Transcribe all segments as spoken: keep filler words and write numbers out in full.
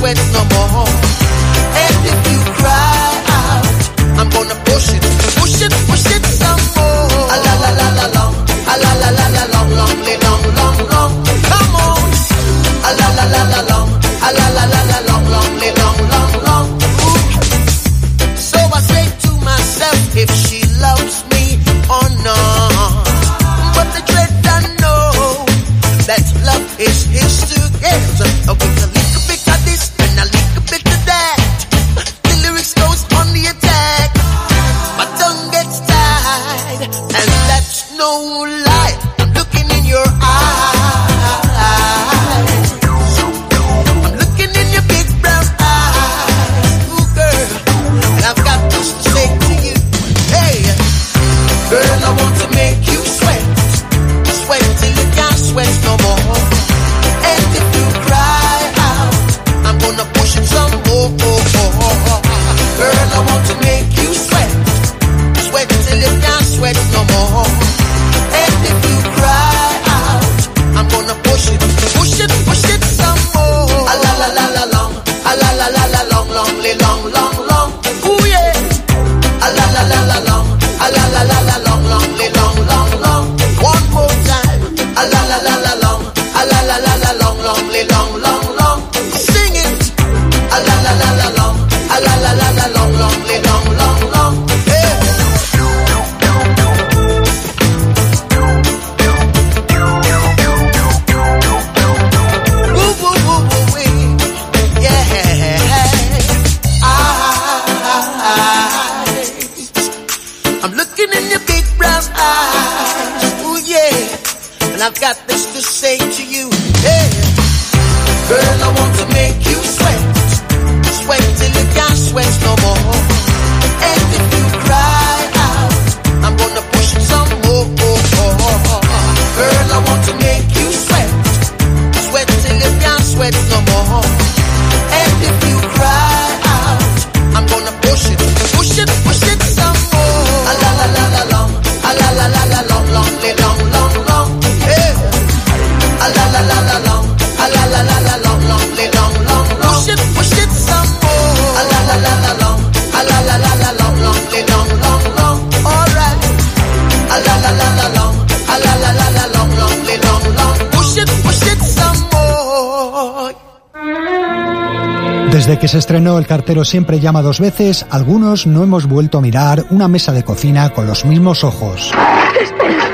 sweat no more. And if you cry out, I'm gonna push it, push it, push it some more. A la la la la long, a la la la la long, long, long, long, long. Come on. A la la la la long, a la la la la long, long, long, long, long. Ooh. So I say to myself, if she loves me or not, but the dread I know that love is his to get. With a little bit of this and a little bit of that, the lyrics goes on the attack. My tongue gets tied, and that's no lie. I'm looking in your eyes. I'm looking in your big brown eyes. Ooh, girl, and I've got this to say to you. Hey, girl, I want to make you sweat, sweat till you can't sweat no more. And if you cry out, I'm gonna push it some more. Girl, I want to make you sweat, sweat till you can't sweat no more. And if you cry out, I'm gonna push it, push it, push it some more. A la la la la long, a la la la la long, long, long, long, long. Ooh yeah. A la la la la long, a la la la la long, long, long, long, long. One more time. A la la la la long, a la la la la long, long, long, long, long. Sing it. A la la la la long, a la la la la long, long, long, long, long. Yeah. Woo woo woo woo wee. Yeah. Eyes. I'm looking in your big brown eyes. Ooh yeah. And I've got this to say to you. Yeah. Girl, I want to make you sweat, sweat till you can't sweat no more. And if you cry out, I'm gonna push it some more. Girl, I want to make you sweat, sweat till you can't sweat no more. And if you cry out, I'm gonna push it, push it, push it some more. A la la la la long, a la la la la long, long, long, long, long. Yeah. A la la la la long, a la la la la long, long, long, long, long. Push it, push it some more. A la la la la long, a la la la la long, long, long, long, long. All right. A la la la la long, a la la la la long, long, long, long. Push it, push it some more. Desde que se estrenó El cartero siempre llama dos veces, algunos no hemos vuelto a mirar una mesa de cocina con los mismos ojos. Espera.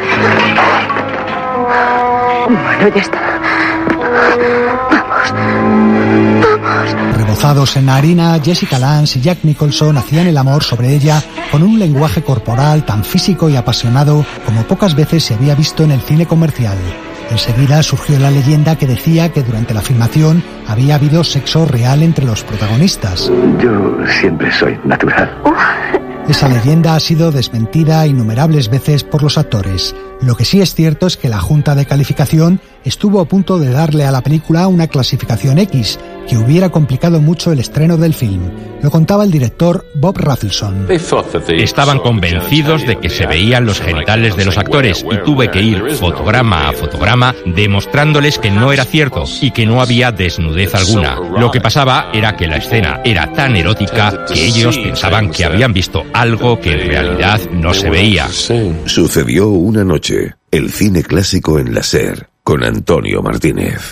Bueno, ya está. Vamos. Vamos. Rebozados en harina, Jessica Lange y Jack Nicholson hacían el amor sobre ella con un lenguaje corporal tan físico y apasionado como pocas veces se había visto en el cine comercial. Enseguida surgió la leyenda que decía que durante la filmación había habido sexo real entre los protagonistas. Yo siempre soy natural. Esa leyenda ha sido desmentida innumerables veces por los actores. Lo que sí es cierto es que la Junta de Calificación estuvo a punto de darle a la película una clasificación X, que hubiera complicado mucho el estreno del film. Lo contaba el director Bob Rafelson. Estaban convencidos de que se veían los genitales de los actores y tuve que ir fotograma a fotograma demostrándoles que no era cierto y que no había desnudez alguna. Lo que pasaba era que la escena era tan erótica que ellos pensaban que habían visto algo que en realidad no se veía. Sucedió una noche, el cine clásico en la SER, con Antonio Martínez.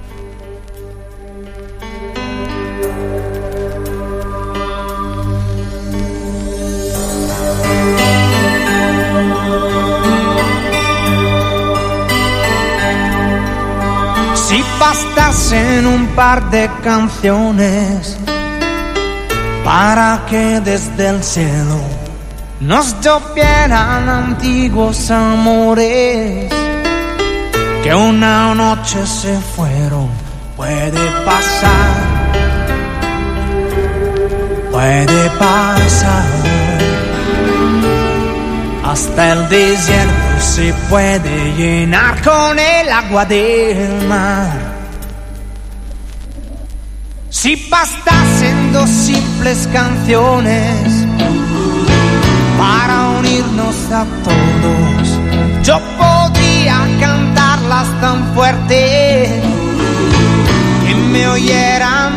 Si bastasen un par de canciones para que desde el cielo nos llovieran antiguos amores que una noche se fueron, puede pasar, puede pasar. Hasta el desierto se puede llenar con el agua del mar. Si bastasen dos simples canciones para unirnos a todos, yo podría cantarlas tan fuerte que me oyeran